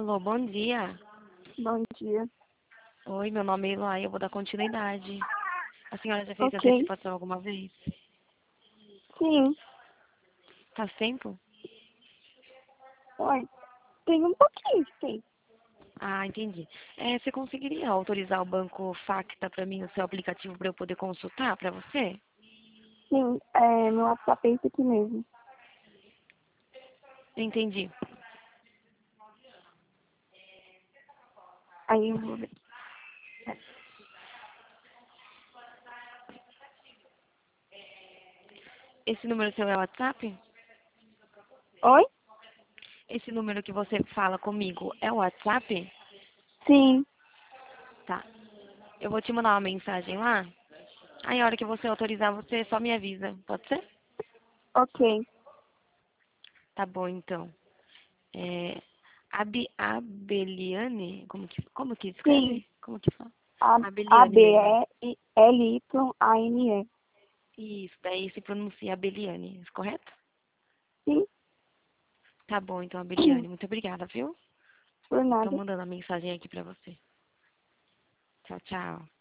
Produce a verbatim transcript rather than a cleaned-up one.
Alô, bom dia. Bom dia. Oi, meu nome é Eloy, eu vou dar continuidade. A senhora já fez Ok. antecipação alguma vez? Sim. Faz tempo? Oi. Tem um pouquinho de tempo. Ah, entendi. É, você conseguiria autorizar o banco Facta para mim no seu aplicativo para eu poder consultar para você? Sim, é, meu WhatsApp é esse aqui mesmo. Entendi. Aí eu vou ver. Esse número seu é o WhatsApp? Oi? Esse número que você fala comigo é o WhatsApp? Sim. Tá. Eu vou te mandar uma mensagem lá. Aí a hora que você autorizar, você só me avisa. Pode ser? Ok. Tá bom, então. É, Abi, Abeliane? Como que, como que Sim. escreve? Como que fala? A, A Abeliane B mesmo. E L Y A N E. Isso, daí se pronuncia Abeliane, correto? Sim. Tá bom, então, Abeliane. Muito obrigada, viu? Por Tô nada. mandando a mensagem aqui pra você. Tchau, tchau.